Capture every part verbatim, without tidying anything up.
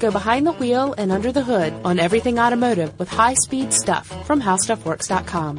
Go behind the wheel and under the hood on everything automotive with high-speed stuff from how stuff works dot com.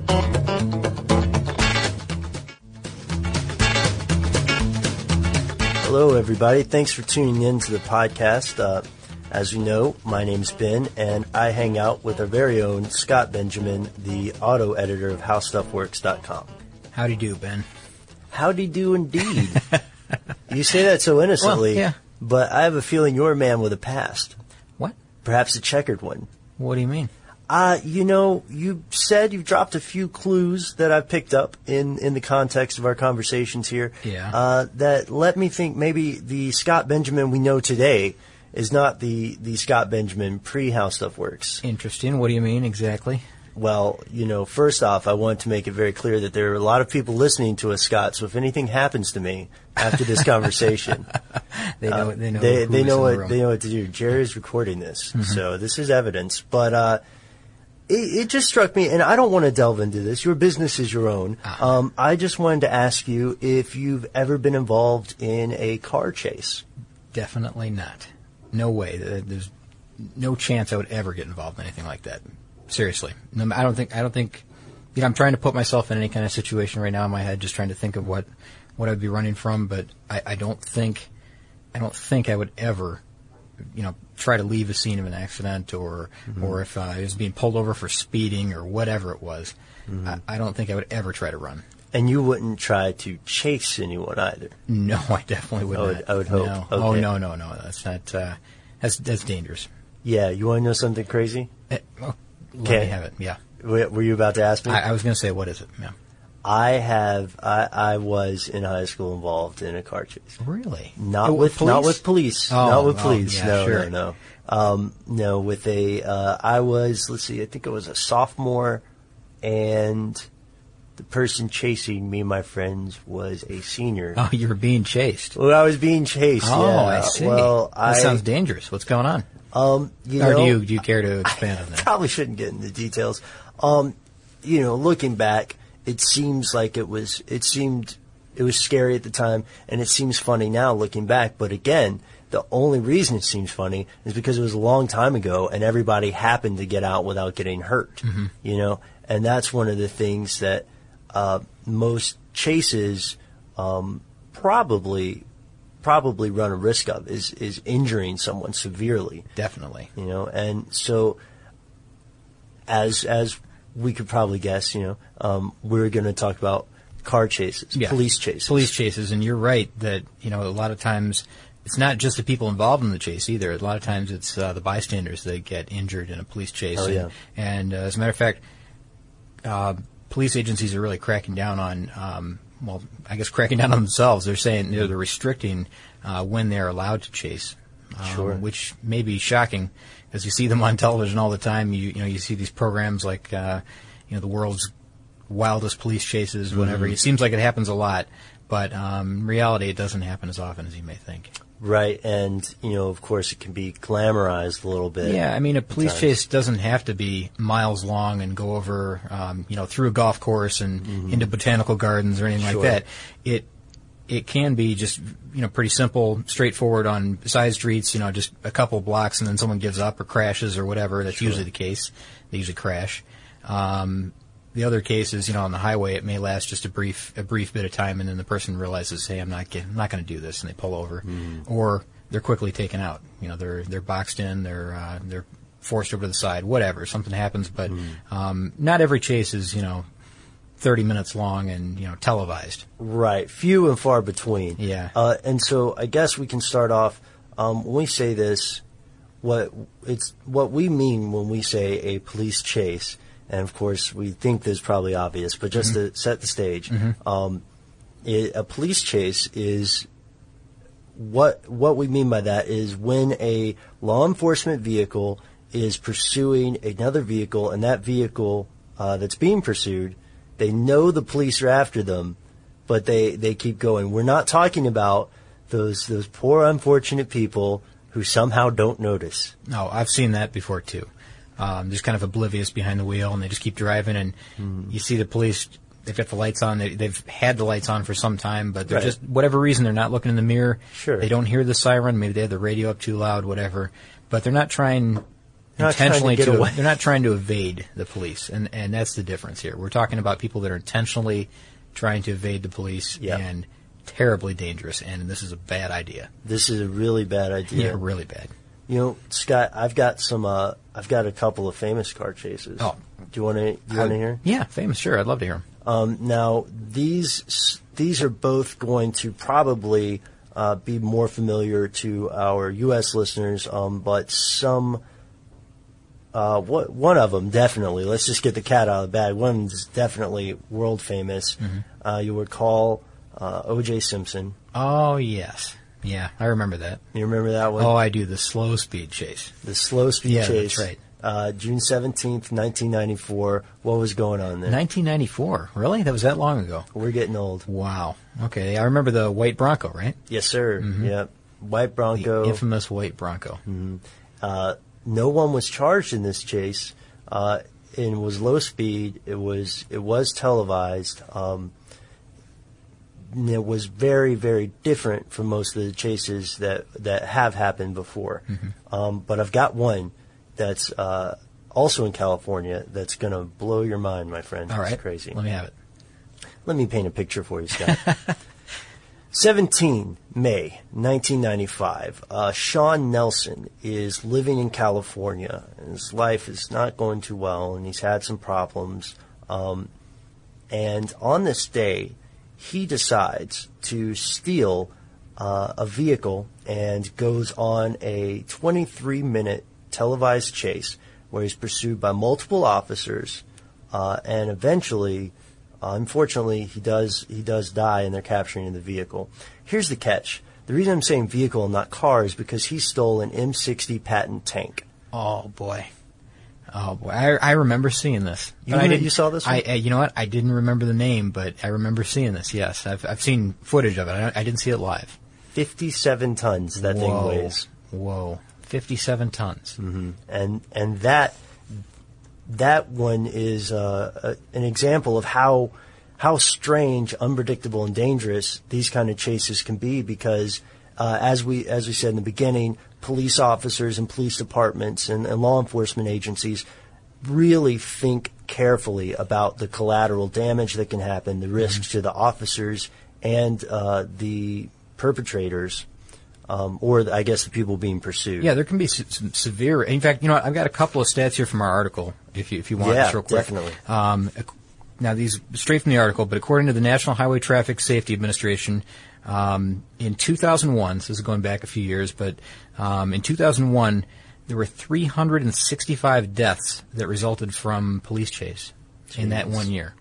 Hello, everybody. Thanks for tuning in to the podcast. Uh, as you know, my name's Ben, and I hang out with our very own Scott Benjamin, the auto editor of how stuff works dot com. Howdy do, Ben. Howdy do indeed. You say that so innocently, well, yeah. But I have a feeling you're a man with a past. What? Perhaps a checkered one. What do you mean? Uh, you know, you said you've dropped a few clues that I've picked up in, in the context of our conversations here. Yeah. Uh, that let me think maybe the Scott Benjamin we know today is not the, the Scott Benjamin pre-How Stuff Works. Interesting. What do you mean exactly? Well, you know, first off, I want to make it very clear that there are a lot of people listening to us, Scott, so if anything happens to me after this conversation, they know, uh, they know, they, who they is know in what the room. they know what to do. Jerry's recording this, Mm-hmm. so this is evidence. But uh, it, it just struck me, and I don't want to delve into this. Your business is your own. Uh-huh. Um, I just wanted to ask you if you've ever been involved in a car chase. Definitely not. No way. There's no chance I would ever get involved in anything like that. Seriously. No, I don't think, I don't think, you know, I'm trying to put myself in any kind of situation right now in my head, just trying to think of what, what I'd be running from, but I, I don't think, I don't think I would ever, you know, try to leave a scene of an accident or, mm-hmm. or if uh, I was being pulled over for speeding or whatever it was. Mm-hmm. I, I don't think I would ever try to run. And you wouldn't try to chase anyone either. No, I definitely would I would, not. I would hope. No. Okay. Oh, no, no, no. That's not, uh, that's, that's dangerous. Yeah, you want to know something crazy? Uh, oh, let Okay. me have it, yeah. Were you about to ask me? I, I was going to say, what is it? Yeah. I have. I, I was in high school involved in a car chase. Really? Not Oh, with police? not with police. Oh, not with oh, police. yeah, no, sure. no, no. Um, no, with a. Uh, I was. Let's see. I think I was a sophomore, and the person chasing me and my friends was a senior. Oh, you were being chased. Well, I was being chased. Oh, yeah. I see. Well, that I sounds dangerous. What's going on? Um, you or know, do you do you care to expand on that? Probably shouldn't get into details. Um, you know, looking back, it seems like it was. It seemed it was scary at the time, and it seems funny now looking back. But again, the only reason it seems funny is because it was a long time ago, and everybody happened to get out without getting hurt. Mm-hmm. You know, and that's one of the things that uh, most chases um, probably. probably run a risk of is, is injuring someone severely. Definitely. You know, and so as as we could probably guess, you know, um, we're going to talk about car chases, Yeah. police chases. Police chases, and you're right that, you know, a lot of times it's not just the people involved in the chase either. A lot of times it's uh, the bystanders that get injured in a police chase. Oh, yeah. And, and uh, as a matter of fact, uh, police agencies are really cracking down on um, well, I guess cracking down on themselves. They're saying, you know, they're restricting uh, when they're allowed to chase, um, Sure. which may be shocking because you see them on television all the time. You, you know, you see these programs like, uh, you know, the world's wildest police chases, whatever. Mm-hmm. It seems like it happens a lot, but um, in reality, it doesn't happen as often as you may think. Right, and, you know, of course, it can be glamorized a little bit. Yeah, I mean, a police times. chase doesn't have to be miles long and go over, um, you know, through a golf course and Mm-hmm. into botanical gardens or anything Sure. like that. It it can be just, you know, pretty simple, straightforward on side streets, you know, just a couple blocks and then someone gives up or crashes or whatever. That's Sure. usually the case. They usually crash. Um, the other case is, you know, on the highway, it may last just a brief a brief bit of time, and then the person realizes, hey, I'm not get, I'm not going to do this, and they pull over, Mm. or they're quickly taken out. You know, they're they're boxed in, they're uh, they're forced over to the side, whatever. Something happens, but Mm. um, not every chase is, you know, thirty minutes long and, you know, televised. Right, few and far between. Yeah. Uh, and so I guess we can start off, um, when we say this, what it's what we mean when we say a police chase, and of course we think this is probably obvious, but just Mm-hmm. to set the stage, Mm-hmm. um, it, a police chase is what what we mean by that is when a law enforcement vehicle is pursuing another vehicle, and that vehicle uh, that's being pursued, they know the police are after them, but they, they keep going. We're not talking about those those poor unfortunate people who somehow don't notice. No, I've seen that before too. Um, just kind of oblivious behind the wheel, and they just keep driving, and Mm. you see the police. they've got the lights on. They, they've had the lights on for some time, but they're Right. just whatever reason they're not looking in the mirror. Sure. They don't hear the siren. Maybe they have the radio up too loud. Whatever. But they're not trying They're not trying to intentionally get to. away. They're not trying to evade the police, and and that's the difference here. We're talking about people that are intentionally trying to evade the police Yeah. and terribly dangerous. And this is a bad idea. This is a really bad idea. Yeah, really bad. You know, Scott, I've got some. Uh, I've got a couple of famous car chases. Oh. do you want to? Do you want to hear? Yeah, famous. Sure, I'd love to hear them. Um, now, these these are both going to probably uh, be more familiar to our U S listeners, um, but some. Uh, what, one of them definitely. Let's just get the cat out of the bag. One's definitely world famous. Mm-hmm. Uh, you'll recall uh, O J Simpson. Oh yes, yeah, I remember that. You remember that one? Oh, I do. The slow speed chase. The slow speed Yeah, chase. that's right. Uh, June seventeenth, nineteen ninety-four. What was going on there? nineteen ninety-four. Really? That was that long ago? We're getting old. Wow. Okay, I remember the white Bronco, right? Yes, sir. Yep. White Bronco. The infamous white Bronco. Uh, no one was charged in this chase. Uh, it was low speed. It was it was televised. Um, and it was very very different from most of the chases that that have happened before. Um, but I've got one that's uh, also in California that's going to blow your mind, my friend. All right. It's crazy. Let me have it. Let me paint a picture for you, Scott. seventeen May nineteen ninety-five. Uh, Sean Nelson is living in California. And his life is not going too well, and he's had some problems. Um, and on this day, he decides to steal uh, a vehicle and goes on a twenty-three minute televised chase where he's pursued by multiple officers, uh, and eventually. Uh, unfortunately, he does he does die, and they're capturing the vehicle. Here's the catch: the reason I'm saying vehicle and not car is because he stole an M sixty patent tank. Oh boy. Oh boy. I, I remember seeing this. You, But I remember- didn't- you saw this one? I, I, you know what? I didn't remember the name, but I remember seeing this. Yes, I've I've seen footage of it. I, I didn't see it live. fifty-seven tons that thing Whoa. weighs, Whoa. Fifty-seven tons. mm-hmm. and and that that one is uh, a, an example of how how strange, unpredictable, and dangerous these kind of chases can be. Because uh, as we as we said in the beginning, police officers and police departments and, and law enforcement agencies really think carefully about the collateral damage that can happen, the risks Mm-hmm. to the officers and uh, the perpetrators, um, or the, I guess the people being pursued. Yeah, there can be se- some severe. In fact, you know what? I've got a couple of stats here from our article. If you if you want Yeah, this real quick, definitely. Um, ac- now these straight from the article, but according to the National Highway Traffic Safety Administration, um, in two thousand one, so this is going back a few years, but um, in two thousand one, there were three hundred sixty-five deaths that resulted from police chase in that Jeez. one year.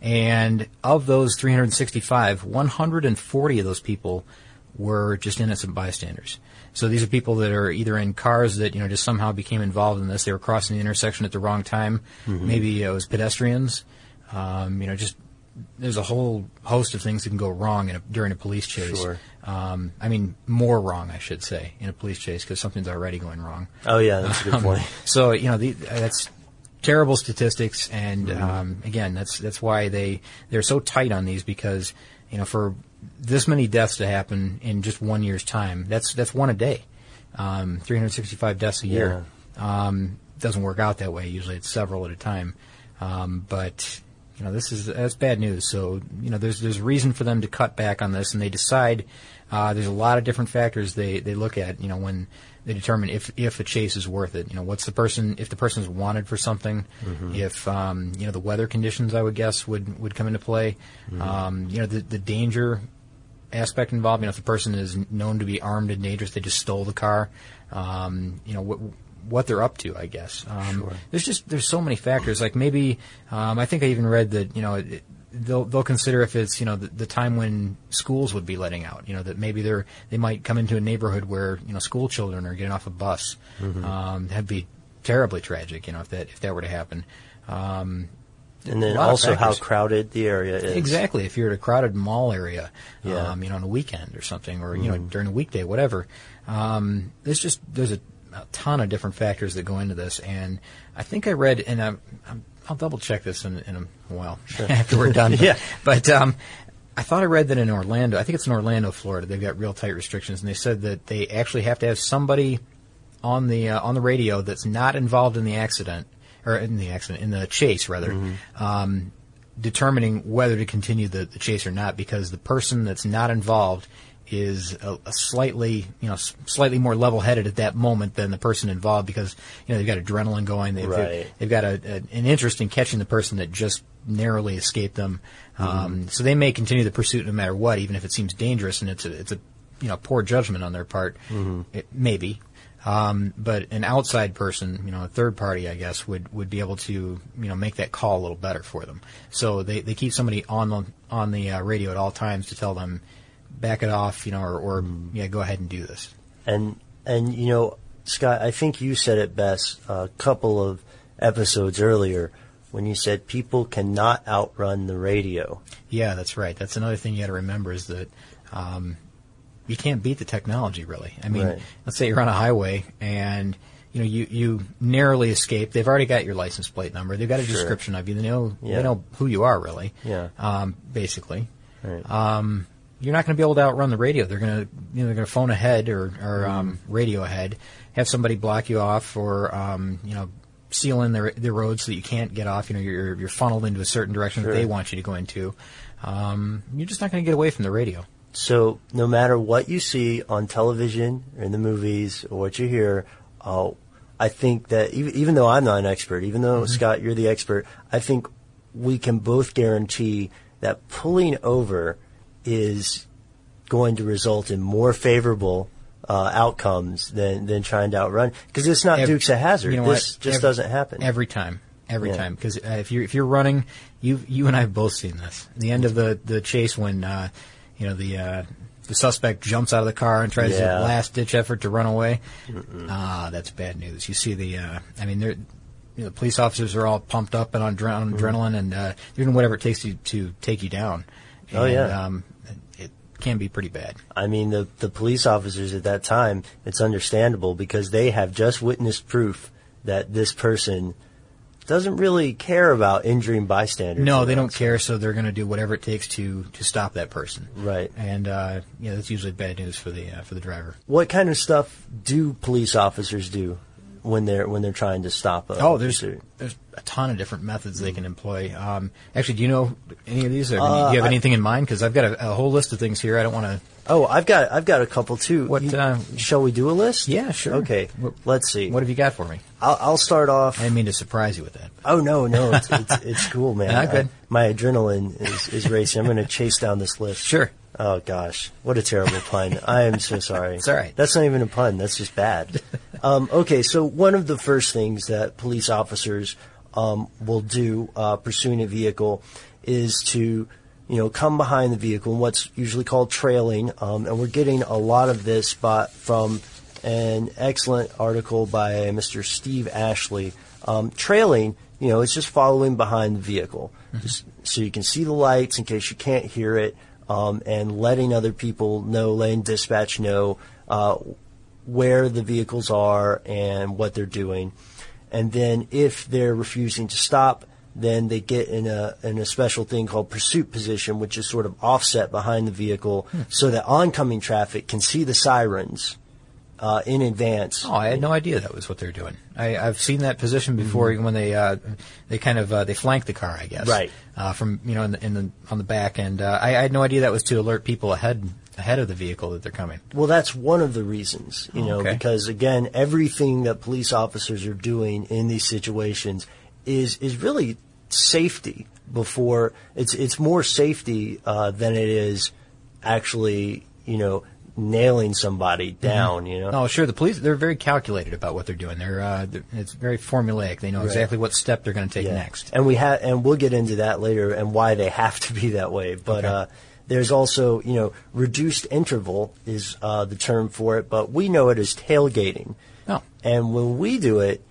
And of those three hundred sixty-five, one hundred forty of those people were just innocent bystanders. So these are people that are either in cars that, you know, just somehow became involved in this. They were crossing the intersection at the wrong time. Mm-hmm. Maybe it was pedestrians. Um, you know, just there's a whole host of things that can go wrong in a, during a police chase. Sure. Um, I mean, more wrong, I should say, in a police chase because something's already going wrong. Oh yeah, that's a good Um, point. So you know, the, that's terrible statistics, and um, again, that's that's why they they're so tight on these because you know for this many deaths to happen in just one year's time, that's that's one a day, um, three hundred sixty-five deaths a year. Um, doesn't work out that way. Usually, it's several at a time. Um, but you know, this is that's bad news. So you know, there's there's reason for them to cut back on this, and they decide. Uh, there's a lot of different factors they, they look at. You know, when they determine if if a chase is worth it. You know, what's the person if the person's wanted for something, Mm-hmm. if um, you know the weather conditions, I would guess would would come into play. Mm-hmm. Um, you know, the the danger aspect involved. You know, if the person is known to be armed and dangerous, they just stole the car. Um, you know, what what they're up to, I guess. Um, Sure. There's just there's so many factors. Like maybe um, I think I even read that you know it, they'll they'll consider if it's you know the, the time when schools would be letting out. You know that maybe they're they might come into a neighborhood where you know school children are getting off a bus. Mm-hmm. Um, that'd be terribly tragic. You know if that if that were to happen. Um, And then a lot of also how factors. crowded the area is. Exactly. If you're at a crowded mall area, Yeah. um, you know, on a weekend or something, or you know, during a weekday, whatever. Um, there's just there's a a ton of different factors that go into this, and I think I read, and I'm, I'm, I'll double check this in, in a while sure. after we're done. yeah, but um, I thought I read that in Orlando, I think it's in Orlando, Florida, they've got real tight restrictions, and they said that they actually have to have somebody on the uh, on the radio that's not involved in the accident, or in the accident, in the chase rather, mm-hmm. um, determining whether to continue the, the chase or not, because the person that's not involved is a, a slightly, you know, s- slightly more level-headed at that moment than the person involved, because, you know, they've got adrenaline going. They've, right. they've, they've got a, a, an interest in catching the person that just narrowly escaped them. Mm-hmm. Um, so they may continue the pursuit no matter what, even if it seems dangerous and it's a, it's a, you know, poor judgment on their part. Mm-hmm. It, maybe. Um, but an outside person, you know, a third party, I guess, would, would be able to, you know, make that call a little better for them. So they, they keep somebody on the, on the uh, radio at all times to tell them, back it off, you know, or, or mm. yeah, go ahead and do this. And, and, you know, Scott, I think you said it best a couple of episodes earlier when you said people cannot outrun the radio. Yeah, that's right. That's another thing you got to remember is that, um, you can't beat the technology, really. I mean, right. let's say you're on a highway and, you know, you, you narrowly escape. They've already got your license plate number. They've got a sure. description of you. They know, yeah. they know who you are, really. Yeah. Um, basically. Right. Um, you're not going to be able to outrun the radio. They're going to, you know, they're going to phone ahead or, or, mm. um, radio ahead, have somebody block you off or, um, you know, seal in the, the road so that you can't get off. You know, you're, you're funneled into a certain direction sure. that they want you to go into. Um, you're just not going to get away from the radio. So no matter what you see on television or in the movies or what you hear, uh, I think that even, even though I'm not an expert, even though, mm-hmm. Scott, you're the expert, I think we can both guarantee that pulling over is going to result in more favorable uh, outcomes than, than trying to outrun. Because it's not every, Dukes of Hazzard. You know this what? just every, doesn't happen. Every time. Every yeah. time. Because uh, if, you're, if you're running, you you and I have both seen this. At the end of the, the chase when... Uh, You know, the uh, the suspect jumps out of the car and tries yeah. a last-ditch effort to run away. Mm-mm. Ah, that's bad news. You see the, uh, I mean, they're, you know, the police officers are all pumped up and on, adre- on mm-hmm. adrenaline, and uh, they're doing whatever it takes to, to take you down. And, oh, yeah. Um, it can be pretty bad. I mean, the, the police officers at that time, it's understandable because they have just witnessed proof that this person doesn't really care about injuring bystanders. No, they don't care, so they're going to do whatever it takes to, to stop that person. Right. And, uh, yeah, that's usually bad news for the uh, for the driver. What kind of stuff do police officers do when they're when they're trying to stop a Oh, there's there's a ton of different methods they can employ. Um, actually, do you know any of these? Or uh, do you have I, anything in mind? Because I've got a, a whole list of things here. I don't want to... Oh, I've got I've got a couple, too. What, you, uh, shall we do a list? Yeah, sure. Okay, what, let's see. What have you got for me? I'll, I'll start off... I didn't mean to surprise you with that. Oh, no, no, it's it's, it's cool, man. Not good. I, my adrenaline is, is racing. I'm going to chase down this list. Sure. Oh, gosh. What a terrible pun. I am so sorry. It's all right. That's not even a pun. That's just bad. um, okay, so one of the first things that police officers um, will do uh, pursuing a vehicle is to... you know, come behind the vehicle and what's usually called trailing. Um, and we're getting a lot of this spot from an excellent article by Mister Steve Ashley. Um, trailing, you know, it's just following behind the vehicle. Mm-hmm. Just so you can see the lights in case you can't hear it, um, and letting other people know, letting dispatch know uh, where the vehicles are and what they're doing. And then if they're refusing to stop, then they get in a in a special thing called pursuit position, which is sort of offset behind the vehicle, hmm. so that oncoming traffic can see the sirens uh, in advance. Oh, I had no idea that was what they're doing. I, I've seen that position before mm-hmm. when they uh, they kind of uh, they flank the car, I guess, right? Uh, from you know in the, in the on the back, and uh, I, I had no idea that was to alert people ahead ahead of the vehicle that they're coming. Well, that's one of the reasons, you oh, know, okay. because again, everything that police officers are doing in these situations is is really safety before it's it's more safety uh, than it is actually, you know, nailing somebody down. Mm-hmm. You know. Oh, sure. The police, they're very calculated about what they're doing. They're, uh, they're it's very formulaic. They know right. exactly what step they're going to take yeah. next. And we have, and we'll get into that later and why they have to be that way. But okay. uh, there's also, you know, reduced interval is uh, the term for it, but we know it as tailgating. Oh. And when we do it,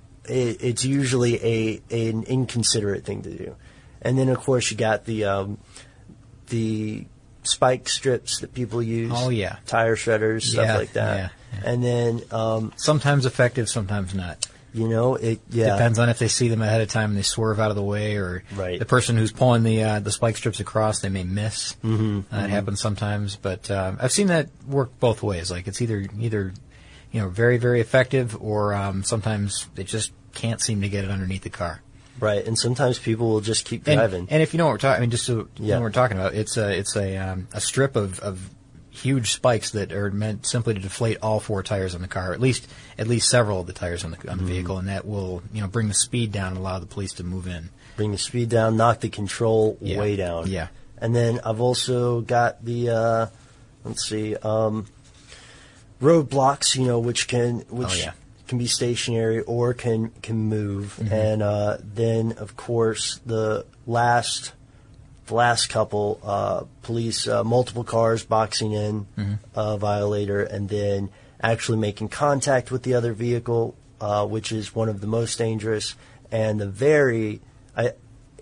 it it's usually a, a an inconsiderate thing to do. And then, of course, you got the um, the spike strips that people use. Oh, yeah. Tire shredders, stuff yeah, like that. Yeah. And then um, sometimes effective, sometimes not. You know, it yeah depends on if they see them ahead of time and they swerve out of the way, or right. the person who's pulling the uh, the spike strips across, they may miss. Mm-hmm. Uh, mm-hmm. It happens sometimes, but uh, I've seen that work both ways. Like it's either either you know very very effective, or um, sometimes they just can't seem to get it underneath the car. Right, and sometimes people will just keep And, driving. and if you know what we're talking, I mean, just so yeah. you know what we're talking about, it's a it's a um, a strip of, of huge spikes that are meant simply to deflate all four tires on the car, or at least at least several of the tires on the on the mm-hmm. vehicle, and that will you know bring the speed down and allow the police to move in. Bring the speed down, knock the control yeah. way down. Yeah. And then I've also got the uh, let's see, um, roadblocks, you know, which can which oh, yeah. can be stationary or can can move, mm-hmm. and uh, then of course the last. The last couple, uh, police, uh, multiple cars boxing in mm-hmm. a violator, and then actually making contact with the other vehicle, uh, which is one of the most dangerous and the very, I,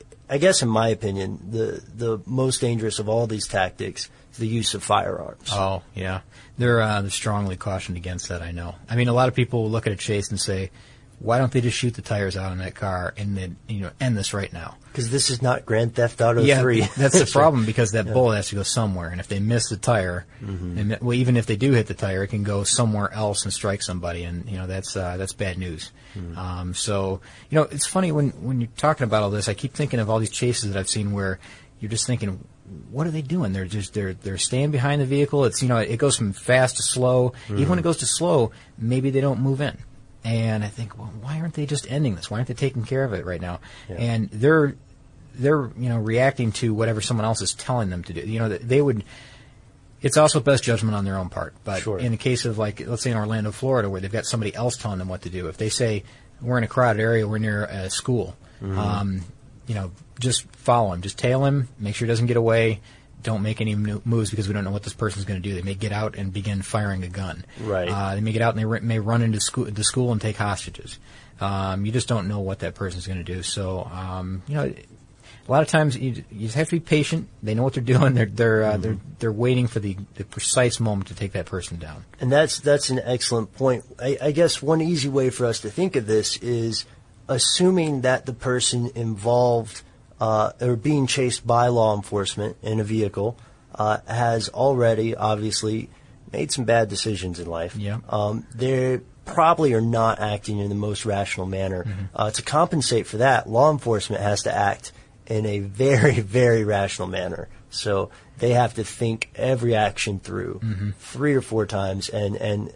I guess in my opinion, the the most dangerous of all these tactics is the use of firearms. Oh yeah, they're uh, they're strongly cautioned against that. I know. I mean, a lot of people will look at a chase and say, why don't they just shoot the tires out on that car and then, you know, end this right now? Because this is not Grand Theft Auto yeah, three. That's the problem, because that yeah. bullet has to go somewhere. And if they miss the tire, mm-hmm. and, well, even if they do hit the tire, it can go somewhere else and strike somebody. And, you know, that's uh, that's bad news. Mm-hmm. Um, so, you know, it's funny when, when you're talking about all this, I keep thinking of all these chases that I've seen where you're just thinking, what are they doing? They're just they're they're staying behind the vehicle. It's, you know, it goes from fast to slow. Mm-hmm. Even when it goes to slow, maybe they don't move in. And I think, well, why aren't they just ending this? Why aren't they taking care of it right now? Yeah. And they're they're you know reacting to whatever someone else is telling them to do. You know, they would. It's also best judgment on their own part. But sure. in the case of, like, let's say in Orlando, Florida, where they've got somebody else telling them what to do, if they say we're in a crowded area, we're near a school, mm-hmm. um, you know, just follow him, just tail him, make sure he doesn't get away. Don't make any moves because we don't know what this person's going to do. They may get out and begin firing a gun. Right. Uh, they may get out and they r- may run into school, the school and take hostages. Um, you just don't know what that person's going to do. So, um, you know, a lot of times you, you just have to be patient. They know what they're doing. They're they're uh, mm-hmm. they're they're waiting for the, the precise moment to take that person down. And that's that's an excellent point. I, I guess one easy way for us to think of this is assuming that the person involved. Uh, or being chased by law enforcement in a vehicle, uh, has already obviously made some bad decisions in life. Yeah. Um, they probably are not acting in the most rational manner. Mm-hmm. Uh, to compensate for that, law enforcement has to act in a very, very rational manner. So they have to think every action through mm-hmm. three or four times and, and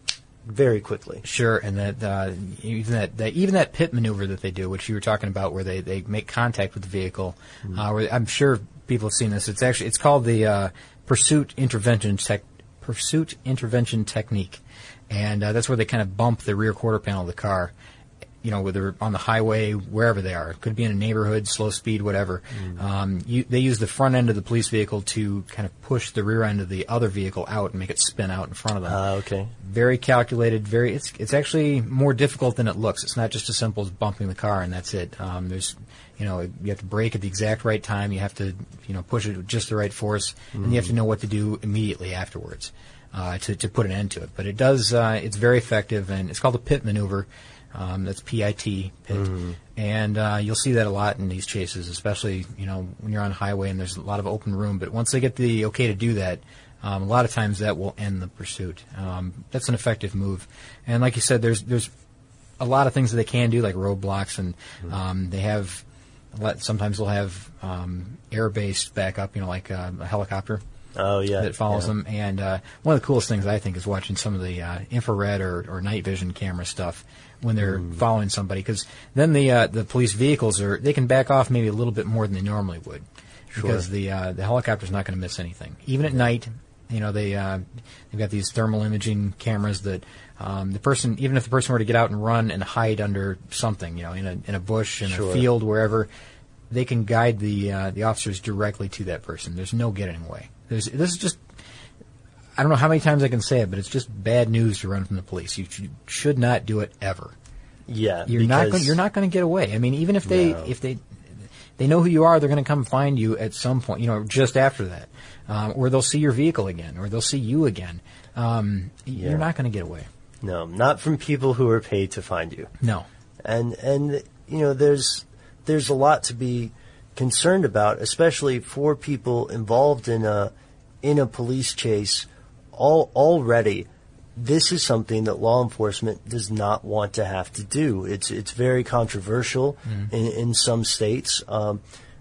very quickly. Sure, and that uh, even that, that even that pit maneuver that they do, which you were talking about, where they, they make contact with the vehicle, mm-hmm. uh, where I'm sure people have seen this. It's actually it's called the uh, pursuit intervention tech pursuit intervention technique, and uh, that's where they kind of bump the rear quarter panel of the car. You know, whether on the highway, wherever they are, it could be in a neighborhood, slow speed, whatever. Mm. Um, you, they use the front end of the police vehicle to kind of push the rear end of the other vehicle out and make it spin out in front of them. Uh, okay. Very calculated. Very. It's it's actually more difficult than it looks. It's not just as simple as bumping the car and that's it. Um, there's, you know, you have to brake at the exact right time. You have to, you know, push it with just the right force, mm. and you have to know what to do immediately afterwards uh, to to put an end to it. But it does. Uh, it's very effective, and it's called the pit maneuver. Um, that's P I T, pit. Mm-hmm. And uh, you'll see that a lot in these chases, especially, you know, when you're on the highway and there's a lot of open room. But once they get the okay to do that, um, a lot of times that will end the pursuit. Um, that's an effective move. And like you said, there's there's a lot of things that they can do, like roadblocks, and mm-hmm. um, they have sometimes they'll have um, air-based backup, you know, like uh, a helicopter. Oh, yeah. That follows yeah. them. And uh, one of the coolest things I think is watching some of the uh, infrared or, or night vision camera stuff when they're mm. following somebody, because then the uh, the police vehicles are they can back off maybe a little bit more than they normally would, sure. because the uh, the helicopter's not going to miss anything. Even at night, you know, they uh, they've got these thermal imaging cameras that um, the person, even if the person were to get out and run and hide under something, you know, in a in a bush, in sure. a field, wherever, they can guide the uh, the officers directly to that person. There's no getting away. There's, this is just, I don't know how many times I can say it, but it's just bad news to run from the police. You, you should not do it ever. Yeah, you're not going, you're not going to get away. I mean, even if they no. if they they know who you are. They're going to come find you at some point, you know, just after that. Um, or they'll see your vehicle again, or they'll see you again. Um, Yeah. You're not going to get away. No, not from people who are paid to find you. No. And, and you know, there's there's a lot to be concerned about, especially for people involved in a in a police chase. All, already, this is something that law enforcement does not want to have to do. It's it's very controversial mm-hmm. in, in some states. Um,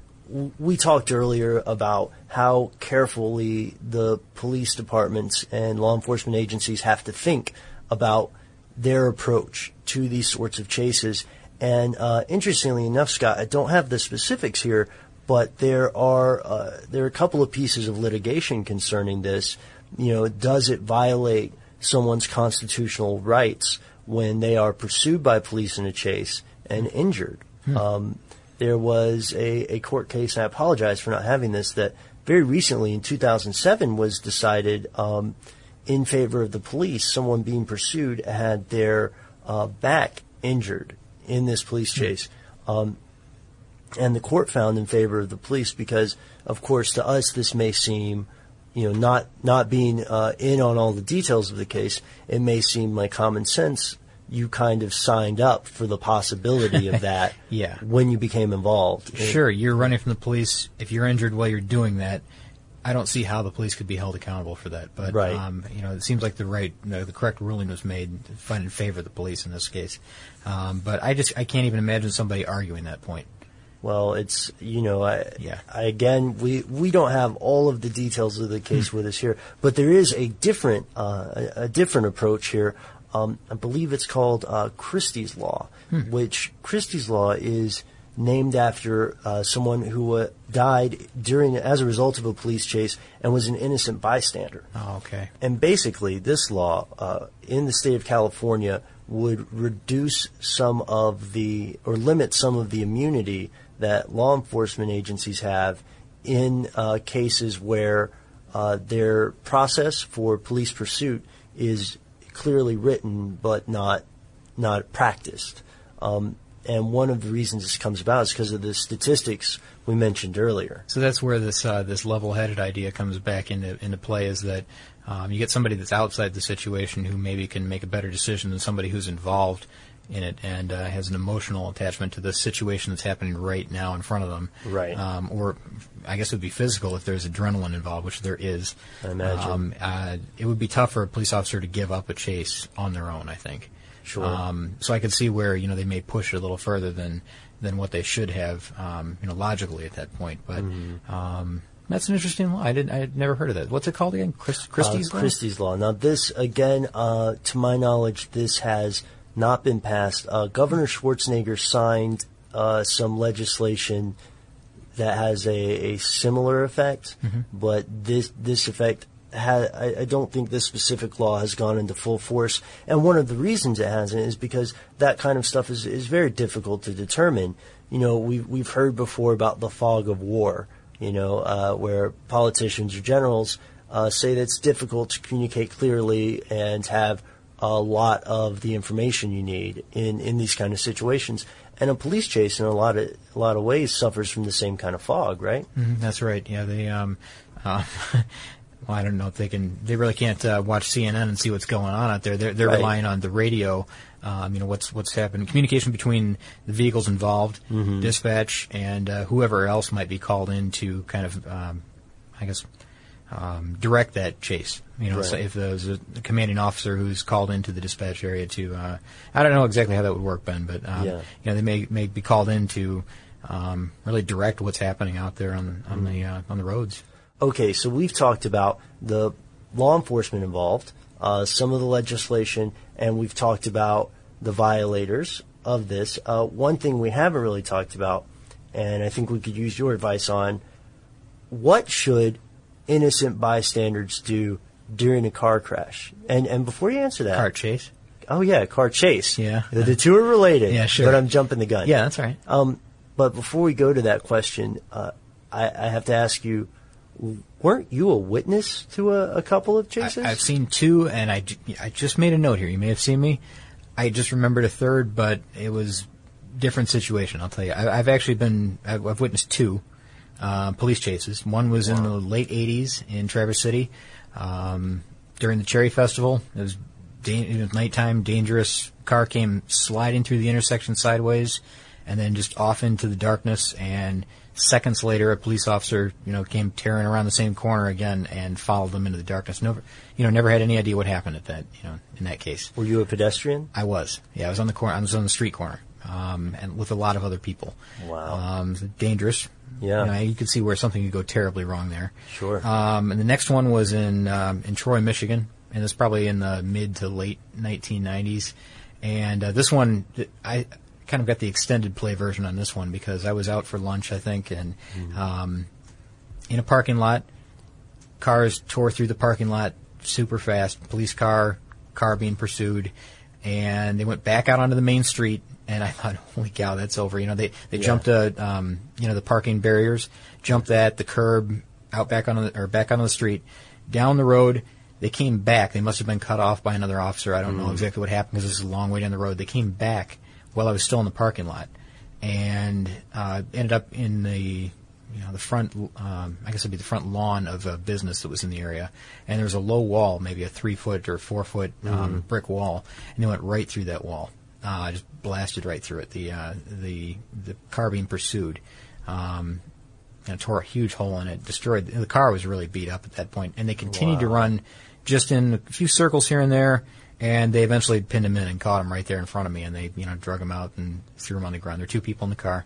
we talked earlier about how carefully the police departments and law enforcement agencies have to think about their approach to these sorts of chases. And uh, interestingly enough, Scott, I don't have the specifics here, but there are uh, there are a couple of pieces of litigation concerning this. You know, does it violate someone's constitutional rights when they are pursued by police in a chase and injured? Hmm. Um, there was a, a court case, and I apologize for not having this, that very recently in two thousand seven was decided um, in favor of the police. Someone being pursued had their uh, back injured in this police chase. Um, and the court found in favor of the police because, of course, to us this may seem, you know, not not being uh, in on all the details of the case, it may seem like common sense. You kind of signed up for the possibility of that yeah. when you became involved. Sure, you're running from the police. If you're injured while you're doing that, I don't see how the police could be held accountable for that. But right. um, you know, it seems like the right, no, the correct ruling was made in favor of the police in this case. Um, but I just I can't even imagine somebody arguing that point. Well, it's, you know, I, yeah. I, again, we, we don't have all of the details of the case hmm. with us here, but there is a different uh, a, a different approach here. Um, I believe it's called uh, Christie's Law, hmm. which Christie's Law is named after uh, someone who uh, died during as a result of a police chase and was an innocent bystander. Oh, okay. And basically, this law uh, in the state of California would reduce some of the or limit some of the immunity that law enforcement agencies have in uh, cases where uh, their process for police pursuit is clearly written but not not practiced. Um, and one of the reasons this comes about is because of the statistics we mentioned earlier. So that's where this uh, this level-headed idea comes back into into play, is that um, you get somebody that's outside the situation who maybe can make a better decision than somebody who's involved in it and uh, has an emotional attachment to the situation that's happening right now in front of them. Right. Um, or I guess it would be physical if there's adrenaline involved, which there is. I imagine. Um, uh, it would be tough for a police officer to give up a chase on their own, I think. Sure. Um, so I could see where, you know, they may push it a little further than, than what they should have, um, you know, logically at that point. But mm-hmm. um, that's an interesting law. I didn't. I had never heard of that. What's it called again? Christ, Christie's uh, Law? Christie's Law. Now, this, again, uh, to my knowledge, this has not been passed. Uh, Governor Schwarzenegger signed uh, some legislation that has a, a similar effect, mm-hmm. but this this effect, ha- I, I don't think this specific law has gone into full force. And one of the reasons it hasn't is because that kind of stuff is, is very difficult to determine. You know, we've, we've heard before about the fog of war, you know, uh, where politicians or generals uh, say that it's difficult to communicate clearly and have a lot of the information you need in, in these kind of situations. And a police chase, in a lot of a lot of ways, suffers from the same kind of fog, right? Mm-hmm, that's right. Yeah, they. Um, uh, well, I don't know if they can. They really can't uh, watch C N N and see what's going on out there. They're they're right. relying on the radio. Um, you know what's what's happening. Communication between the vehicles involved, mm-hmm. dispatch, and uh, whoever else might be called in to kind of, um, I guess. Um, direct that chase. You know, right. so if there's a commanding officer who's called into the dispatch area to, uh, I don't know exactly how that would work, Ben, but um, yeah. you know, they may may be called in to um, really direct what's happening out there on on mm-hmm. the uh, on the roads. Okay, so we've talked about the law enforcement involved, uh, some of the legislation, and we've talked about the violators of this. Uh, one thing we haven't really talked about, and I think we could use your advice on, what should innocent bystanders do during a car crash? And and before you answer that, car chase. Oh yeah, car chase. Yeah, the, the two are related. Yeah, sure. But I'm jumping the gun. Yeah, that's right. Um, but before we go to that question, uh, I, I have to ask you: weren't you a witness to a, a couple of chases? I, I've seen two, and I, I just made a note here. You may have seen me. I just remembered a third, but it was different situation, I'll tell you. I, I've actually been, I've, I've witnessed two uh, police chases. One was wow. in the late eighties in Traverse City um, during the Cherry Festival. It was, da- it was nighttime, dangerous. Car came sliding through the intersection sideways and then just off into the darkness, and seconds later a police officer, you know, came tearing around the same corner again and followed them into the darkness. Never, you know, never had any idea what happened at that, you know, in that case. Were you a pedestrian? I was. Yeah, I was on the corner. I was on the street corner, um, and with a lot of other people. Wow. Um, dangerous. Yeah. You know, you could see where something could go terribly wrong there. Sure. Um, and the next one was in um, in Troy, Michigan, and it's probably in the mid to late nineteen nineties. And uh, this one, I kind of got the extended play version on this one because I was out for lunch, I think, and mm-hmm. um, in a parking lot, cars tore through the parking lot super fast, police car, car being pursued, and they went back out onto the main street, and I thought, holy cow, that's over. You know, they, they yeah. jumped, uh, um, you know, the parking barriers, jumped that, the curb, out back on the, or back onto the street, down the road. They came back. They must have been cut off by another officer. I don't mm. know exactly what happened because this is a long way down the road. They came back while I was still in the parking lot, and uh, ended up in the, you know, the front. Um, I guess it'd be the front lawn of a business that was in the area, and there was a low wall, maybe a three foot or four foot um, mm. brick wall, and they went right through that wall. Uh, just blasted right through it. The uh, the the car being pursued. Um, you know, tore a huge hole in it, destroyed. The car was really beat up at that point, and they continued wow. to run just in a few circles here and there, and they eventually pinned him in and caught him right there in front of me, and they, you know, drug him out and threw him on the ground. There were two people in the car.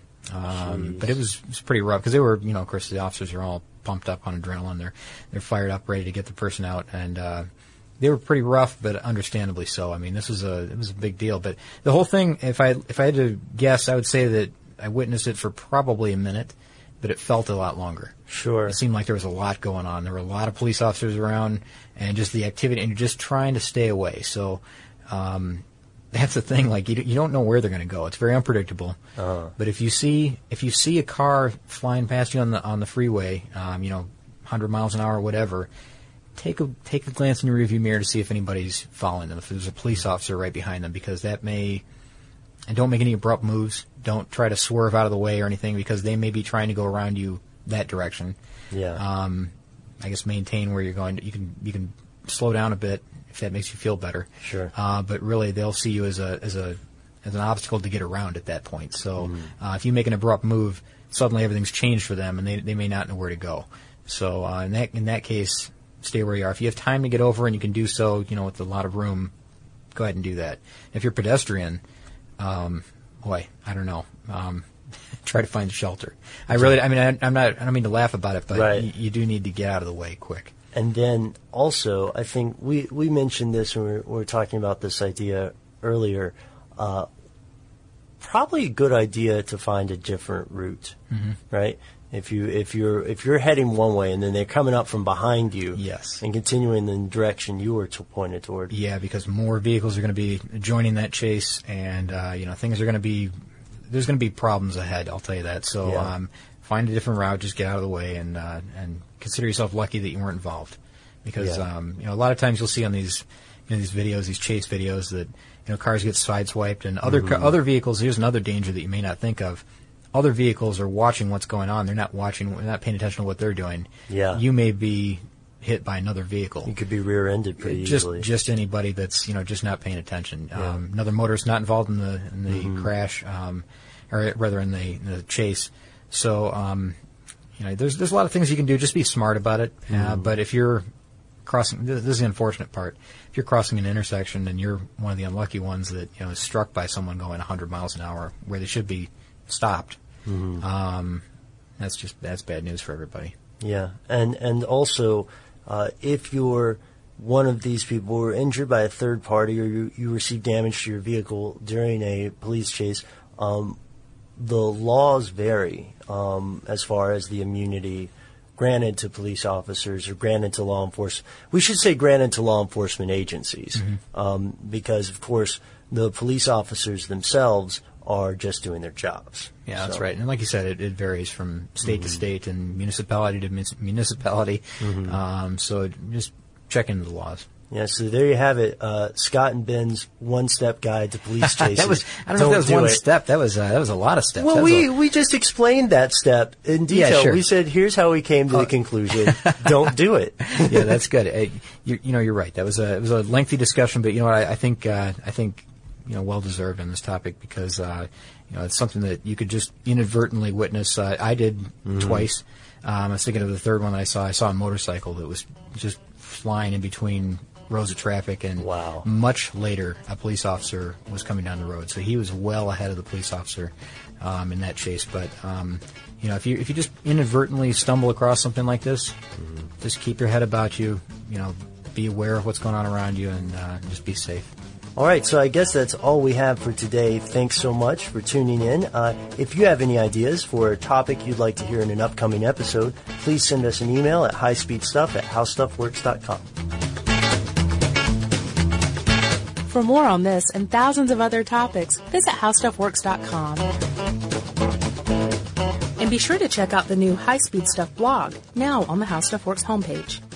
Um, but it was, it was pretty rough because they were, you know, of course, the officers are all pumped up on adrenaline. They're, they're fired up, ready to get the person out, and, uh, they were pretty rough, but understandably so. I mean, this was a, it was a big deal, but the whole thing, if I, if I had to guess, I would say that I witnessed it for probably a minute, but it felt a lot longer. Sure. It seemed like there was a lot going on. There were a lot of police officers around, and just the activity, and you're just trying to stay away. So, um, that's the thing. Like, you, you don't know where they're going to go. It's very unpredictable. Uh-huh. But if you see, if you see a car flying past you on the, on the freeway, um, you know, one hundred miles an hour or whatever, take a, take a glance in your rearview mirror to see if anybody's following them, if there's a police officer right behind them, because that may, and don't make any abrupt moves. Don't try to swerve out of the way or anything, because they may be trying to go around you that direction. Yeah. Um, I guess maintain where you're going. You can you can slow down a bit if that makes you feel better. Sure. Uh, but really, they'll see you as a as a as an obstacle to get around at that point. So mm. uh, if you make an abrupt move, suddenly everything's changed for them, and they they may not know where to go. So uh, in that in that case, stay where you are. If you have time to get over and you can do so, you know, with a lot of room, go ahead and do that. If you're pedestrian, um, boy, I don't know. Um, try to find shelter. I really, I mean, I, I'm not, I don't mean to laugh about it, but right. you, you do need to get out of the way quick. And then also, I think we, we mentioned this when we were, we were talking about this idea earlier. Uh, probably a good idea to find a different route, mm-hmm. right? If you if you're if you're heading one way and then they're coming up from behind you, yes, and continuing in the direction you were to pointed toward, yeah, because more vehicles are going to be joining that chase, and uh, you know things are going to be there's going to be problems ahead. I'll tell you that. So yeah. um, find a different route, just get out of the way, and uh, and consider yourself lucky that you weren't involved, because yeah. um, you know a lot of times you'll see on these you know these videos, these chase videos, that you know cars get sideswiped and other mm-hmm. ca- other vehicles. Here's another danger that you may not think of. Other vehicles are watching what's going on. They're not watching, they're not paying attention to what they're doing. Yeah. You may be hit by another vehicle. You could be rear-ended pretty just, easily. Just anybody that's, you know, just not paying attention. Yeah. Um, another motorist not involved in the, in the mm-hmm. crash, um, or rather in the, in the chase. So, um, you know, there's, there's a lot of things you can do. Just be smart about it. Mm-hmm. Uh, but if you're crossing, this is the unfortunate part. If you're crossing an intersection and you're one of the unlucky ones that, you know, is struck by someone going one hundred miles an hour where they should be stopped, Mm-hmm. Um, that's just that's bad news for everybody. Yeah, and and also, uh, if you're one of these people who are injured by a third party, or you, you receive damage to your vehicle during a police chase, um, the laws vary um, as far as the immunity granted to police officers or granted to law enforcement. We should say granted to law enforcement agencies, mm-hmm. um, because of course the police officers themselves are just doing their jobs. Yeah, so. That's right. And like you said, it, it varies from state mm-hmm. to state and municipality to municipality. Mm-hmm. Um, so just check into the laws. Yeah, so there you have it. Uh, Scott and Ben's one-step guide to police chases. that was, I don't know don't if that was one it. step. That was, uh, that was a lot of steps. Well, That was we, a- we just explained that step in detail. Yeah, sure. We said, here's how we came to the conclusion. Don't do it. yeah, that's good. Uh, you, you know, you're right. That was a, it was a lengthy discussion, but you know what? I, I think, uh, I think, you know, well deserved on this topic because, uh, you know, it's something that you could just inadvertently witness. Uh, I did Mm-hmm. twice. Um, I was thinking of the third one that I saw. I saw a motorcycle that was just flying in between rows of traffic, and Wow. much later, a police officer was coming down the road, so he was well ahead of the police officer um, in that chase. But um, you know, if you if you just inadvertently stumble across something like this, mm-hmm. just keep your head about you. You know, be aware of what's going on around you, and uh, just be safe. All right, so I guess that's all we have for today. Thanks so much for tuning in. Uh, if you have any ideas for a topic you'd like to hear in an upcoming episode, please send us an email at highspeedstuff at howstuffworks dot com. For more on this and thousands of other topics, visit how stuff works dot com. And be sure to check out the new High Speed Stuff blog, now on the How Stuff Works homepage.